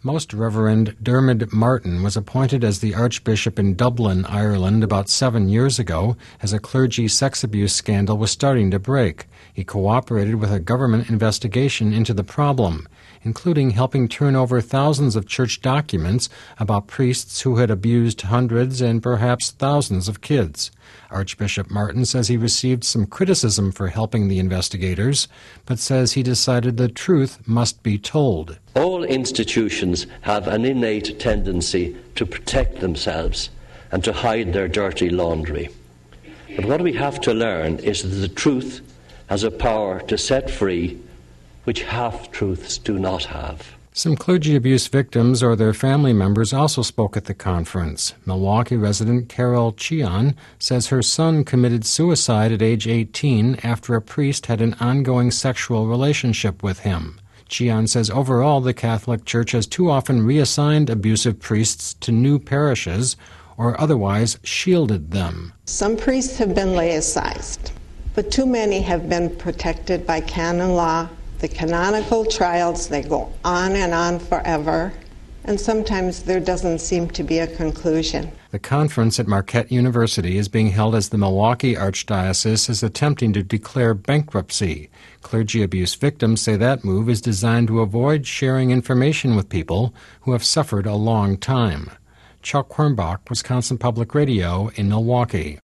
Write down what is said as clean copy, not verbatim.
Most Reverend Dermot Martin was appointed as the Archbishop in Dublin, Ireland, about 7 years ago as a clergy sex abuse scandal was starting to break. He cooperated with a government investigation into the problem, including helping turn over thousands of church documents about priests who had abused hundreds and perhaps thousands of kids. Archbishop Martin says he received some criticism for helping the investigators, but says he decided the truth must be told. All institutions have an innate tendency to protect themselves and to hide their dirty laundry. But what we have to learn is that the truth has a power to set free which half-truths do not have. Some clergy abuse victims or their family members also spoke at the conference. Milwaukee resident Carol Cheon says her son committed suicide at age 18 after a priest had an ongoing sexual relationship with him. Cheon says overall the Catholic Church has too often reassigned abusive priests to new parishes or otherwise shielded them. Some priests have been laicized, but too many have been protected by canon law. The canonical trials, they go on and on forever, and sometimes there doesn't seem to be a conclusion. The conference at Marquette University is being held as the Milwaukee Archdiocese is attempting to declare bankruptcy. Clergy abuse victims say that move is designed to avoid sharing information with people who have suffered a long time. Chuck Hornbach, Wisconsin Public Radio in Milwaukee.